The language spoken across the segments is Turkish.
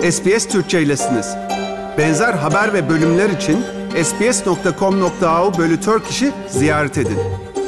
SBS Türkçe'ylesiniz. Benzer haber ve bölümler için sbs.com.au/Turkish'i ziyaret edin.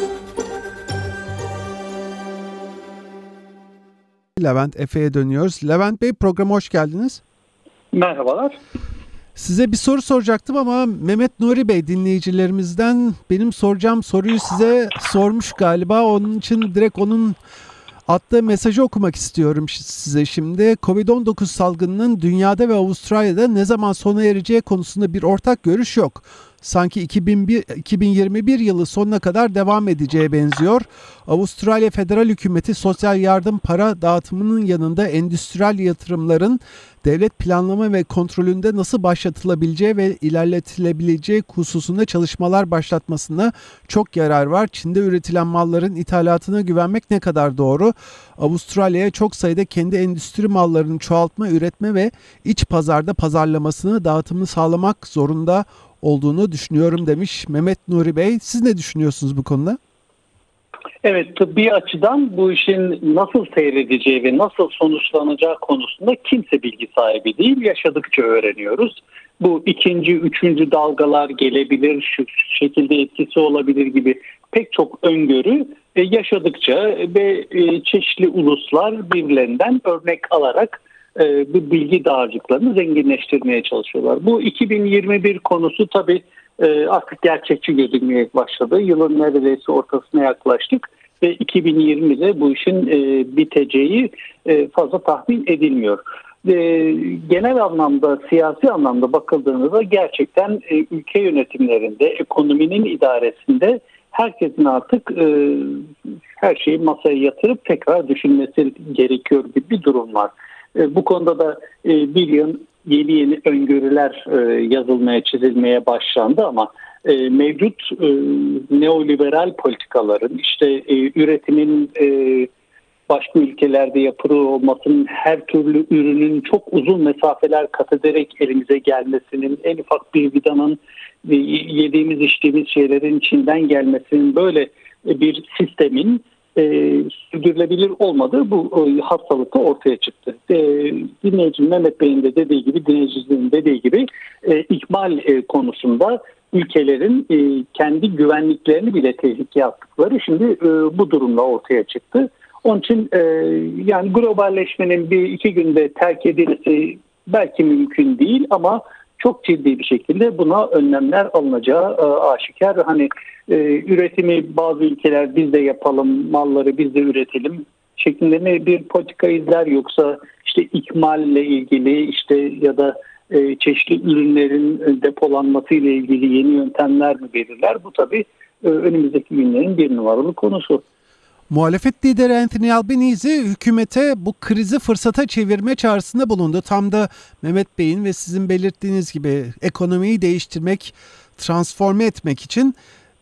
Levent Efe'ye dönüyoruz. Levent Bey, programa hoş geldiniz. Merhabalar. Size bir soru soracaktım ama Mehmet Nuri Bey dinleyicilerimizden benim soracağım soruyu size sormuş galiba. Onun için direkt onun attığı mesajı okumak istiyorum size şimdi. Covid-19 salgınının dünyada ve Avustralya'da ne zaman sona ereceği konusunda bir ortak görüş yok. Sanki 2021 yılı sonuna kadar devam edeceğe benziyor. Avustralya Federal Hükümeti sosyal yardım para dağıtımının yanında endüstriyel yatırımların devlet planlama ve kontrolünde nasıl başlatılabileceği ve ilerletilebileceği hususunda çalışmalar başlatmasına çok yarar var. Çin'de üretilen malların ithalatına güvenmek ne kadar doğru? Avustralya'ya çok sayıda kendi endüstri mallarının çoğaltma, üretme ve iç pazarda pazarlamasını, dağıtımını sağlamak zorunda olduğunu düşünüyorum demiş Mehmet Nuri Bey. Siz ne düşünüyorsunuz bu konuda? Evet, tıbbi açıdan bu işin nasıl seyredeceği ve nasıl sonuçlanacağı konusunda kimse bilgi sahibi değil. Yaşadıkça öğreniyoruz. Bu ikinci, üçüncü dalgalar gelebilir, şu şekilde etkisi olabilir gibi pek çok öngörü yaşadıkça ve çeşitli uluslar birbirlerinden örnek alarak bu bilgi dağarcıklarını zenginleştirmeye çalışıyorlar. Bu 2021 konusu tabii artık gerçekçi gözükmeye başladı. Yılın neredeyse ortasına yaklaştık ve 2020'de bu işin biteceği fazla tahmin edilmiyor. Genel anlamda, siyasi anlamda bakıldığında gerçekten ülke yönetimlerinde, ekonominin idaresinde herkesin artık her şeyi masaya yatırıp tekrar düşünmesi gerekiyor gibi bir durum var. Bu konuda da bir yıl yeni öngörüler yazılmaya, çizilmeye başlandı ama mevcut neoliberal politikaların, işte üretimin başka ülkelerde yapılı olmasının, her türlü ürünün çok uzun mesafeler kat ederek elimize gelmesinin, en ufak bir vidanın yediğimiz içtiğimiz şeylerin içinden gelmesinin, böyle bir sistemin sürdürülebilir olmadığı bu hastalıkta ortaya çıktı. Dinleyicinin Mehmet Bey'in de dediği gibi, dinleyicinin dediği gibi ikmal konusunda ülkelerin kendi güvenliklerini bile tehlikeye attıkları şimdi bu durumla ortaya çıktı. Onun için yani globalleşmenin bir iki günde terk edilmesi belki mümkün değil ama çok ciddi bir şekilde buna önlemler alınacağı aşikar. Hani üretimi bazı ülkeler biz de yapalım, malları biz de üretelim şeklinde mi bir politika izler, yoksa işte ikmalle ilgili işte ya da çeşitli ürünlerin depolanması ile ilgili yeni yöntemler mi belirler? Bu tabii önümüzdeki günlerin bir numaralı konusu. Muhalefet lideri Anthony Albanese hükümete bu krizi fırsata çevirme çağrısında bulundu. Tam da Mehmet Bey'in ve sizin belirttiğiniz gibi ekonomiyi değiştirmek, transforme etmek için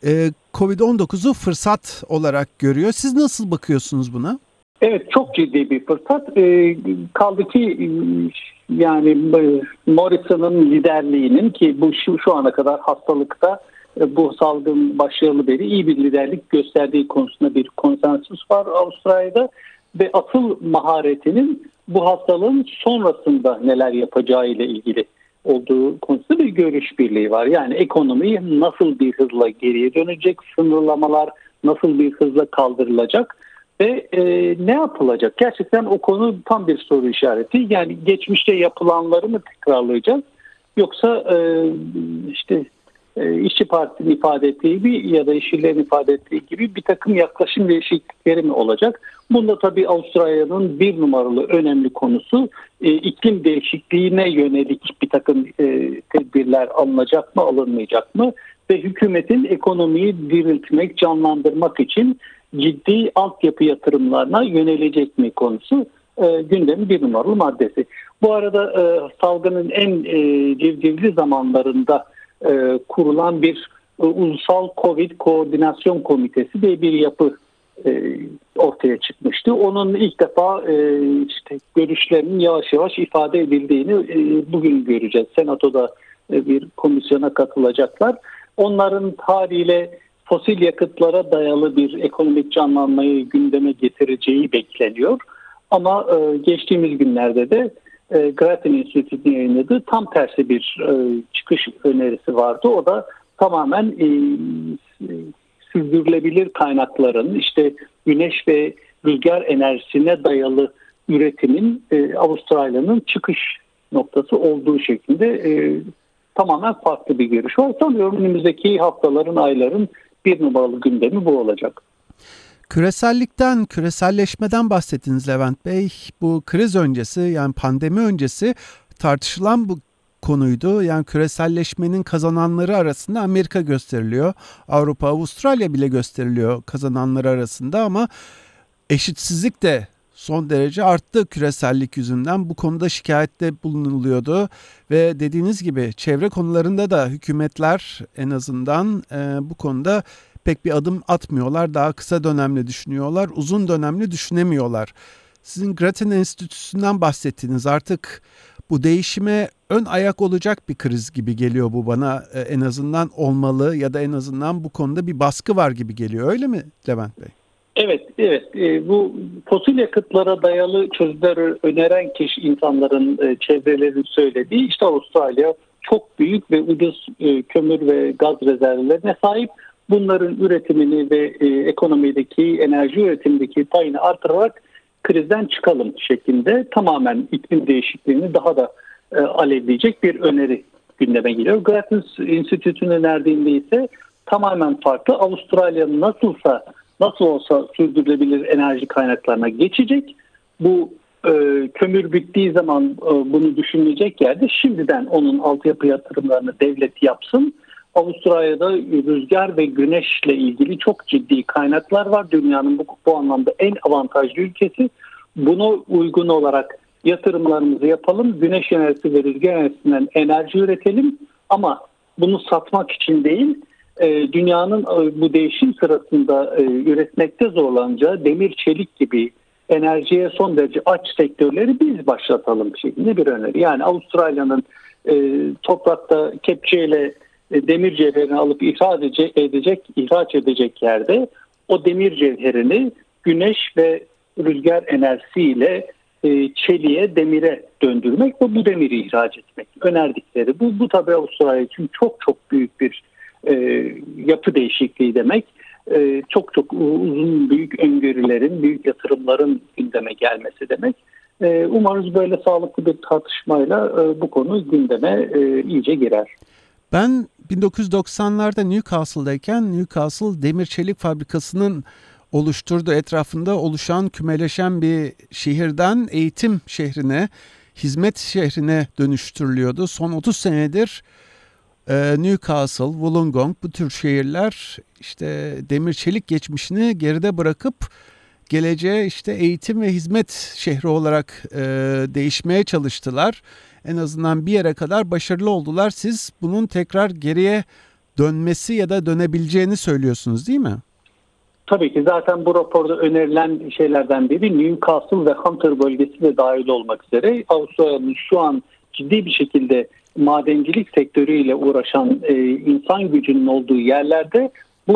Covid-19'u fırsat olarak görüyor. Siz nasıl bakıyorsunuz buna? Evet, çok ciddi bir fırsat. Kaldı ki yani Morrison'ın liderliğinin, ki bu şu ana kadar hastalıkta bu salgın başlayalı beri iyi bir liderlik gösterdiği konusunda bir konsensus var Avustralya'da ve asıl maharetinin bu hastalığın sonrasında neler yapacağı ile ilgili olduğu konusunda bir görüş birliği var. Yani ekonomi nasıl bir hızla geriye dönecek, sınırlamalar nasıl bir hızla kaldırılacak ve ne yapılacak? Gerçekten o konu tam bir soru işareti. Yani geçmişte yapılanları mı tekrarlayacağız, yoksa işte İşçi Parti'nin ifade ettiği gibi ya da İşçilerin ifade ettiği gibi bir takım yaklaşım değişiklikleri mi olacak? Bunda tabii Avustralya'nın bir numaralı önemli konusu iklim değişikliğine yönelik bir takım tedbirler alınacak mı, alınmayacak mı? Ve hükümetin ekonomiyi diriltmek, canlandırmak için ciddi altyapı yatırımlarına yönelecek mi konusu gündemin bir numaralı maddesi. Bu arada salgının en civcivli zamanlarında kurulan bir Ulusal Covid Koordinasyon Komitesi diye bir yapı ortaya çıkmıştı. Onun ilk defa işte görüşlerinin yavaş yavaş ifade edildiğini bugün göreceğiz. Senato'da bir komisyona katılacaklar. Onların haliyle fosil yakıtlara dayalı bir ekonomik canlanmayı gündeme getireceği bekleniyor. Ama geçtiğimiz günlerde de Grattan Enstitüsü'nün yayınladığı tam tersi bir çıkış önerisi vardı. O da tamamen sürdürülebilir kaynakların, işte güneş ve rüzgar enerjisine dayalı üretimin Avustralya'nın çıkış noktası olduğu şeklinde tamamen farklı bir görüş var. Sanıyorum önümüzdeki haftaların, ayların bir numaralı gündemi bu olacak. Küresellikten, küreselleşmeden bahsettiniz Levent Bey. Bu kriz öncesi, yani pandemi öncesi tartışılan bu konuydu. Yani küreselleşmenin kazananları arasında Amerika gösteriliyor. Avrupa, Avustralya bile gösteriliyor kazananları arasında, ama eşitsizlik de son derece arttı küresellik yüzünden. Bu konuda şikayette bulunuluyordu ve dediğiniz gibi çevre konularında da hükümetler en azından bu konuda pek bir adım atmıyorlar. Daha kısa dönemli düşünüyorlar, uzun dönemli düşünemiyorlar. Sizin Grattan Enstitüsü'nden bahsettiniz. Artık bu değişime ön ayak olacak bir kriz gibi geliyor bu bana. En azından olmalı ya da en azından bu konuda bir baskı var gibi geliyor. Öyle mi Levent Bey? Evet. Bu fosil yakıtlara dayalı çözümler öneren insanların çevreleri söylediği, işte Avustralya çok büyük ve ucuz kömür ve gaz rezervlerine sahip. Bunların üretimini ve ekonomideki, enerji üretimindeki payını artırarak krizden çıkalım şeklinde tamamen iklim değişikliğini daha da alevleyecek bir öneri gündeme geliyor. Grattan Enstitüsü'nün önerdiğinde ise tamamen farklı. Avustralya nasıl olsa sürdürülebilir enerji kaynaklarına geçecek. Bu kömür bittiği zaman bunu düşünülecek yerde şimdiden onun altyapı yatırımlarını devlet yapsın. Avustralya'da rüzgar ve güneşle ilgili çok ciddi kaynaklar var. Dünyanın bu anlamda en avantajlı ülkesi. Buna uygun olarak yatırımlarımızı yapalım. Güneş enerjisi ve rüzgar enerjisinden enerji üretelim. Ama bunu satmak için değil, dünyanın bu değişim sırasında üretmekte zorlanacağı demir, çelik gibi enerjiye son derece aç sektörleri biz başlatalım şeklinde bir öneri. Yani Avustralya'nın toprakta kepçeyle demir cevherini alıp ihraç edecek yerde o demir cevherini güneş ve rüzgar enerjisiyle çeliğe, demire döndürmek ve bu demiri ihraç etmek önerdikleri. Bu tabii Avustralya için çok büyük bir yapı değişikliği demek. Çok uzun, büyük öngörülerin, büyük yatırımların gündeme gelmesi demek. Umarız böyle sağlıklı bir tartışmayla bu konu gündeme iyice girer. Ben 1990'larda Newcastle'dayken Newcastle Demir Çelik Fabrikası'nın oluşturduğu, etrafında oluşan, kümeleşen bir şehirden eğitim şehrine, hizmet şehrine dönüştürülüyordu. Son 30 senedir Newcastle, Wollongong, bu tür şehirler işte demir çelik geçmişini geride bırakıp geleceğe işte eğitim ve hizmet şehri olarak değişmeye çalıştılar. En azından bir yere kadar başarılı oldular. Siz bunun tekrar geriye dönmesi ya da dönebileceğini söylüyorsunuz, değil mi? Tabii ki zaten bu raporda önerilen şeylerden biri Newcastle ve Hunter bölgesi de dahil olmak üzere Avustralya'nın şu an ciddi bir şekilde madencilik sektörüyle uğraşan insan gücünün olduğu yerlerde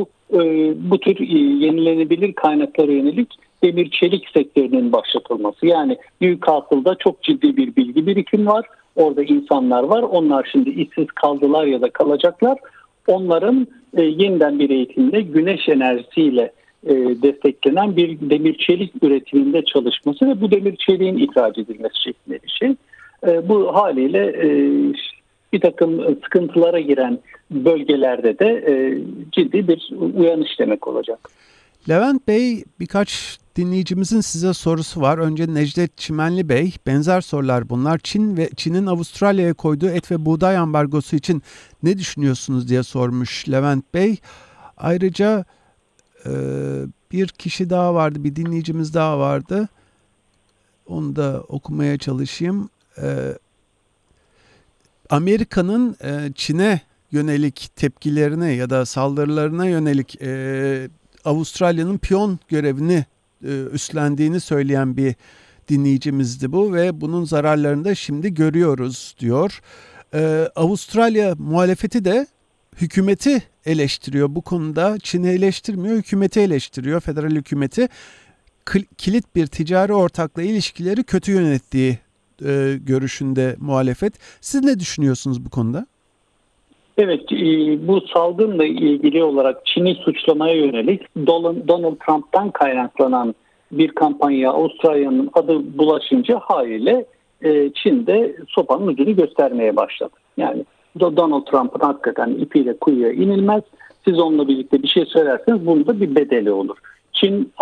bu tür yenilenebilir kaynaklara yönelik demir çelik sektörünün başlatılması. Yani Newcastle'da çok ciddi bir bilgi birikimi var. Orada insanlar var. Onlar şimdi işsiz kaldılar ya da kalacaklar. Onların yeniden bir eğitimle güneş enerjisiyle desteklenen bir demir çelik üretiminde çalışması ve bu demir çeliğin ihraç edilmesi şeklinde bir şey. Bu haliyle bir takım sıkıntılara giren bölgelerde de ciddi bir uyanış demek olacak. Levent Bey, birkaç dinleyicimizin size sorusu var. Önce Necdet Çimenli Bey, benzer sorular bunlar. Çin'in Avustralya'ya koyduğu et ve buğday ambargosu için ne düşünüyorsunuz diye sormuş Levent Bey. Ayrıca bir kişi daha vardı, bir dinleyicimiz daha vardı. Onu da okumaya çalışayım. Amerika'nın Çin'e yönelik tepkilerine ya da saldırılarına yönelik Avustralya'nın piyon görevini üstlendiğini söyleyen bir dinleyicimizdi bu ve bunun zararlarını da şimdi görüyoruz diyor. Avustralya muhalefeti de hükümeti eleştiriyor bu konuda. Çin'i eleştirmiyor, hükümeti eleştiriyor, federal hükümeti. Kilit bir ticari ortakla ilişkileri kötü yönettiği görüşünde muhalefet. Siz ne düşünüyorsunuz bu konuda? Evet, bu salgınla ilgili olarak Çin'i suçlamaya yönelik Donald Trump'tan kaynaklanan bir kampanya Avustralya'nın adı bulaşınca haliyle Çin'de sopanın ucunu göstermeye başladı. Yani Donald Trump'ın hakikaten ipiyle kuyuya inilmez. Siz onunla birlikte bir şey söylerseniz bunun da bir bedeli olur. Çin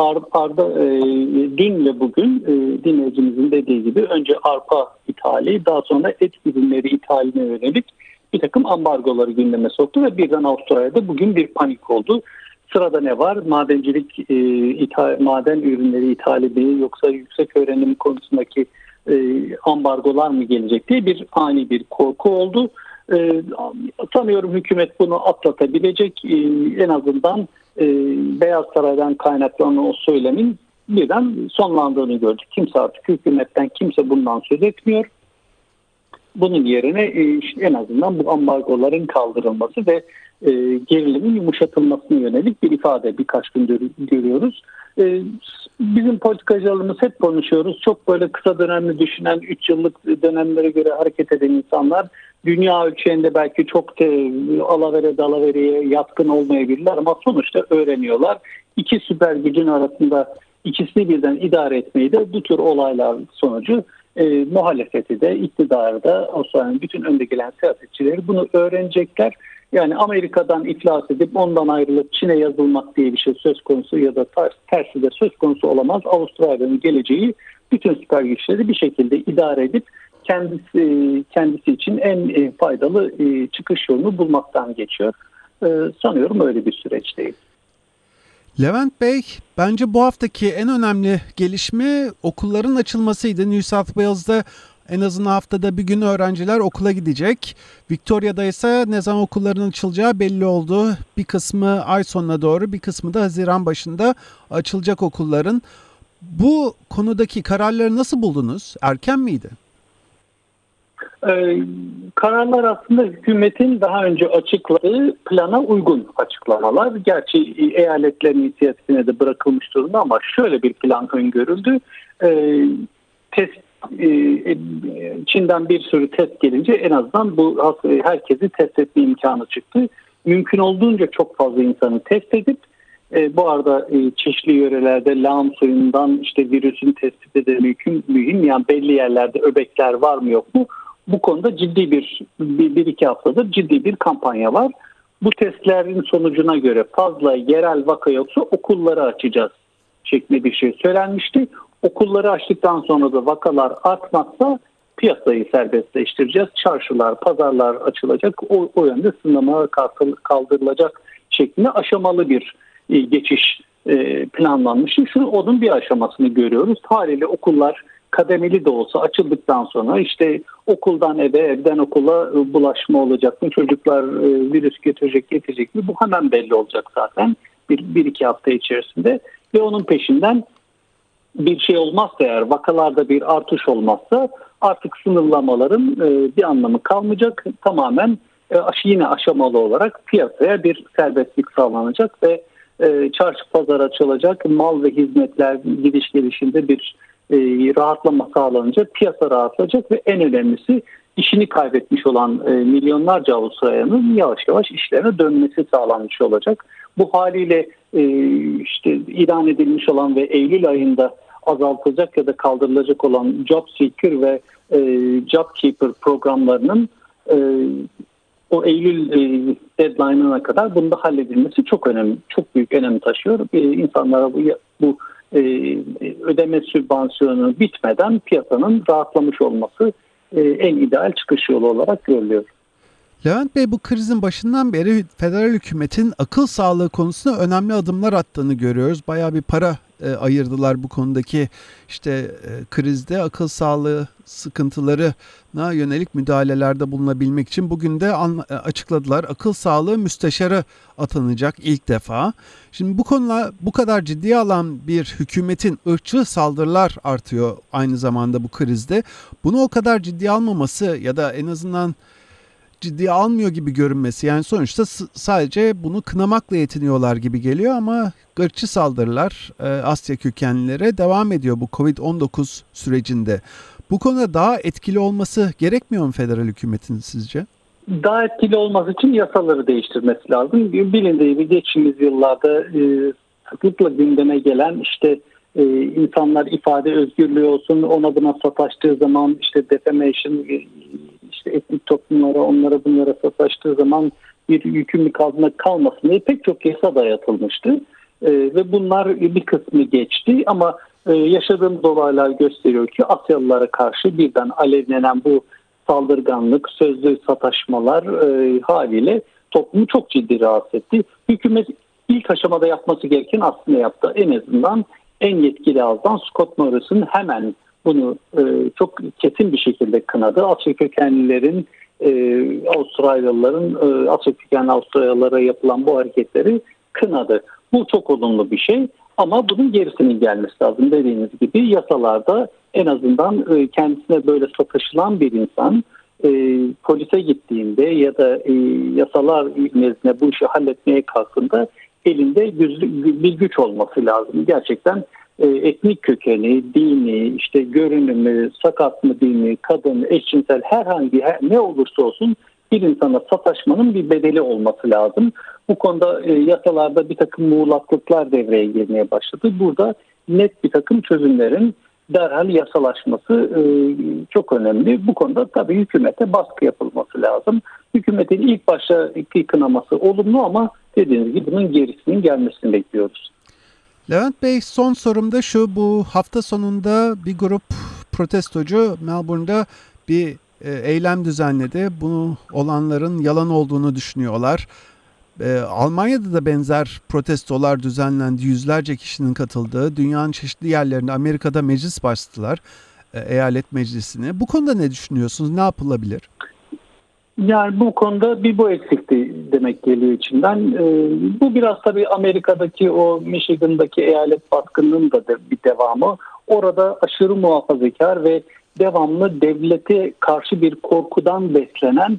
dün ve bugün dinleyicimizin dediği gibi önce arpa ithali, daha sonra et ürünleri ithaline yönelik bir takım ambargoları gündeme soktu ve birden Avustralya'da bugün bir panik oldu. Sırada ne var? Madencilik, maden ürünleri ithali mi, yoksa yüksek öğrenim konusundaki ambargolar mı gelecek diye bir ani bir korku oldu. Sanıyorum hükümet bunu atlatabilecek. En azından Beyaz Saray'dan kaynaklanan o söylemin birden sonlandığını gördük. Kimse artık hükümetten bundan söz etmiyor. Bunun yerine en azından bu ambargoların kaldırılması ve gerilimin yumuşatılmasına yönelik bir ifade birkaç gündür görüyoruz. Bizim politikacılarımız hep konuşuyoruz. Çok böyle kısa dönemli düşünen, 3 yıllık dönemlere göre hareket eden insanlar dünya ölçeğinde belki çok alavere dalavereye yatkın olmayabilirler ama sonuçta öğreniyorlar. İki süper gücün arasında ikisini birden idare etmeyi de bu tür olaylar sonucu muhalefeti de iktidarı da Avustralya'nın bütün önde gelen siyasetçileri bunu öğrenecekler. Yani Amerika'dan iflas edip ondan ayrılıp Çin'e yazılmak diye bir şey söz konusu ya da tersi de söz konusu olamaz. Avustralya'nın geleceği bütün süper güçleri bir şekilde idare edip kendisi için en faydalı çıkış yolunu bulmaktan geçiyor. Sanıyorum öyle bir süreçteyiz. Levent Bey, bence bu haftaki en önemli gelişme okulların açılmasıydı. New South Wales'da en azından haftada bir gün öğrenciler okula gidecek. Victoria'da ise ne zaman okulların açılacağı belli oldu. Bir kısmı ay sonuna doğru, bir kısmı da Haziran başında açılacak okulların. Bu konudaki kararları nasıl buldunuz? Erken miydi? Kararlar aslında hükümetin daha önce açıkladığı plana uygun açıklamalar. Gerçi eyaletlerin inisiyatifine de bırakılmış durumda ama şöyle bir plan öngörüldü. Çin'den bir sürü test gelince en azından bu herkesi test etme imkanı çıktı. Mümkün olduğunca çok fazla insanı test edip bu arada çeşitli yörelerde lağım suyundan işte virüsün tespiti de mühim. Yani belli yerlerde öbekler var mı yok mu? Bu konuda ciddi bir iki haftadır ciddi bir kampanya var. Bu testlerin sonucuna göre fazla yerel vaka yoksa okulları açacağız şeklinde bir şey söylenmişti. Okulları açtıktan sonra da vakalar artmazsa piyasayı serbestleştireceğiz. Çarşılar, pazarlar açılacak. O yönde sınırlama kaldırılacak şeklinde aşamalı bir geçiş planlanmış. Onun bir aşamasını görüyoruz. Haliyle okullar kademeli de olsa açıldıktan sonra işte okuldan eve, evden okula bulaşma olacak mı? Çocuklar virüs getirecek mi? Bu hemen belli olacak zaten bir iki hafta içerisinde. Ve onun peşinden bir şey olmazsa, eğer vakalarda bir artış olmazsa artık sınırlamaların bir anlamı kalmayacak. Tamamen yine aşamalı olarak piyasaya bir serbestlik sağlanacak ve çarşı pazar açılacak. Mal ve hizmetler gidiş gelişinde bir rahatlama sağlanacak. Piyasa rahatlayacak ve en önemlisi işini kaybetmiş olan milyonlarca Avustralya'nın yavaş yavaş işlerine dönmesi sağlanmış olacak. Bu haliyle işte ilan edilmiş olan ve Eylül ayında azaltılacak ya da kaldırılacak olan Job Seeker ve Job Keeper programlarının o Eylül deadline'ına kadar bunda halledilmesi çok önemli, çok büyük önem taşıyor. İnsanlara bu ödeme sübvansiyonu bitmeden piyasanın rahatlamış olması en ideal çıkış yolu olarak görülüyor. Levent Bey, bu krizin başından beri federal hükümetin akıl sağlığı konusunda önemli adımlar attığını görüyoruz. Bayağı bir para ayırdılar bu konudaki krizde akıl sağlığı sıkıntılarına yönelik müdahalelerde bulunabilmek için. Bugün de açıkladılar, akıl sağlığı müsteşarı atanacak ilk defa. Şimdi bu konular bu kadar ciddiye alan bir hükümetin ırkçı saldırılar artıyor aynı zamanda bu krizde. Bunu o kadar ciddiye almaması ya da en azından ciddiye almıyor gibi görünmesi, yani sonuçta sadece bunu kınamakla yetiniyorlar gibi geliyor ama ırkçı saldırılar Asya kökenlilere devam ediyor bu Covid-19 sürecinde. Bu konuda daha etkili olması gerekmiyor mu federal hükümetin sizce? Daha etkili olması için yasaları değiştirmesi lazım. Bilindiği gibi geçtiğimiz yıllarda sıklıkla gündeme gelen işte insanlar ifade özgürlüğü olsun, ona buna sataştığı zaman işte defamation, işte etnik toplumlara, onlara bunlara sataştığı zaman bir yükümlülük altında kalmasın diye pek çok yasa dayatılmıştı. Ve bunlar bir kısmı geçti ama yaşadığımız olaylar gösteriyor ki Asyalılara karşı birden alevlenen bu saldırganlık, sözlü sataşmalar haliyle toplumu çok ciddi rahatsız etti. Hükümet ilk aşamada yapması gereken aslında yaptı. En azından en yetkili ağızdan Scott Morrison hemen bunu çok kesin bir şekilde kınadı. Asya kökenlilerin, Avustralyalıların, Asya kökenli Avustralyalılara yapılan bu hareketleri kınadı. Bu çok olumlu bir şey ama bunun gerisinin gelmesi lazım. Dediğiniz gibi yasalarda en azından kendisine böyle sataşılan bir insan polise gittiğinde ya da yasalar nezdinde bu işi halletmeye kalktığında elinde bir güç olması lazım. Gerçekten etnik kökeni, dini, işte görünümü, sakat mı dini, kadın, eşcinsel herhangi ne olursa olsun bir insana sataşmanın bir bedeli olması lazım. Bu konuda yasalarda bir takım muğlaklıklar devreye girmeye başladı. Burada net bir takım çözümlerin derhal yasalaşması çok önemli. Bu konuda tabii hükümete baskı yapılması lazım. Hükümetin ilk başta kınaması olumlu ama dediğiniz gibi bunun gerisinin gelmesini bekliyoruz. Levent Bey, son sorum da şu: bu hafta sonunda bir grup protestocu Melbourne'da bir eylem düzenledi. Bu olanların yalan olduğunu düşünüyorlar. Almanya'da da benzer protestolar düzenlendi. Yüzlerce kişinin katıldığı. Dünyanın çeşitli yerlerinde, Amerika'da meclis bastılar. Eyalet meclisini. Bu konuda ne düşünüyorsunuz? Ne yapılabilir? Yani bu konuda bu eksikti demek geliyor içinden. Bu biraz tabii Amerika'daki o Michigan'daki eyalet baskınının da bir devamı. Orada aşırı muhafazakar ve devamlı devlete karşı bir korkudan beslenen,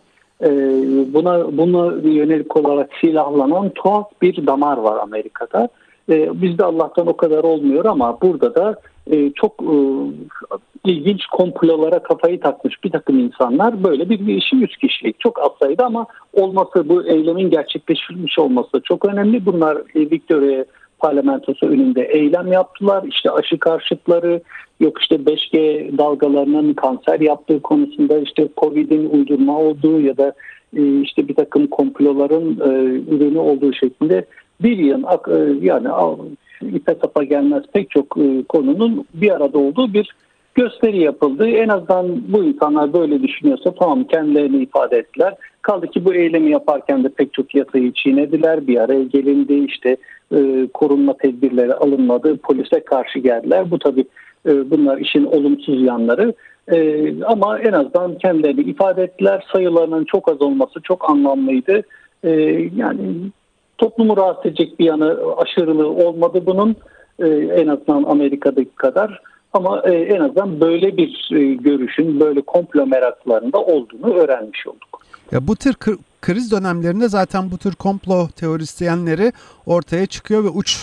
buna yönelik olarak silahlanan tuhaf bir damar var Amerika'da. Bizde Allah'tan o kadar olmuyor ama burada da çok ilginç komplolara kafayı takmış bir takım insanlar, böyle bir işi 3 kişilik çok az sayıda ama olması, bu eylemin gerçekleştirilmiş olması da çok önemli. Bunlar Victoria parlamentosu önünde eylem yaptılar. İşte aşı karşıtları, yok işte 5G dalgalarının kanser yaptığı konusunda, işte Covid'in uydurma olduğu ya da işte bir takım komploların ürünü olduğu şeklinde bir yıl yani ipe sapa gelmez pek çok konunun bir arada olduğu bir gösteri yapıldı. En azından bu insanlar böyle düşünüyorsa tamam, kendilerini ifade ettiler. Kaldı ki bu eylemi yaparken de pek çok yasayı çiğnediler. Bir araya gelindi, işte korunma tedbirleri alınmadı. Polise karşı geldiler. Bu tabii bunlar işin olumsuz yanları. Ama en azından kendilerini ifade ettiler. Sayılarının çok az olması çok anlamlıydı. Yani toplumu rahatsız edecek bir yanı, aşırılığı olmadı bunun. En azından Amerika'daki kadar. Ama en azından böyle bir görüşün, böyle komplo meraklarında olduğunu öğrenmiş olduk. Ya bu tür kriz dönemlerinde zaten bu tür komplo teorisyenleri ortaya çıkıyor ve uç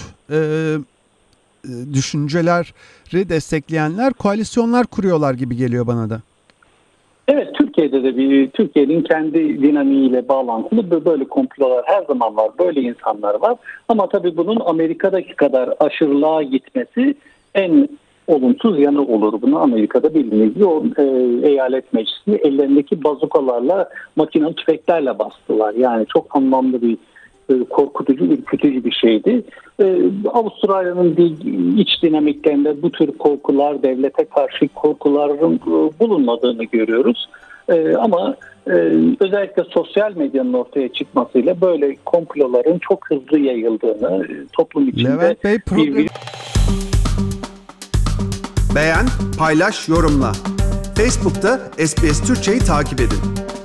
düşünceleri destekleyenler koalisyonlar kuruyorlar gibi geliyor bana da. Evet, Türkiye'de de Türkiye'nin kendi dinamiğiyle bağlantılı böyle komplolar her zaman var, böyle insanlar var. Ama tabii bunun Amerika'daki kadar aşırılığa gitmesi en olumsuz yanı olur. Bunu Amerika'da bildiğiniz gibi o eyalet meclisini ellerindeki bazukalarla, makinalı tüfeklerle bastılar. Yani çok anlamlı bir korkutucu, ürkütücü bir şeydi. Avustralya'nın iç dinamiklerinde bu tür korkular, devlete karşı korkuların bulunmadığını görüyoruz. Ama özellikle sosyal medyanın ortaya çıkmasıyla böyle komploların çok hızlı yayıldığını, toplum içinde... Levent Bey, Beğen, paylaş, yorumla. Facebook'ta SBS Türkçe'yi takip edin.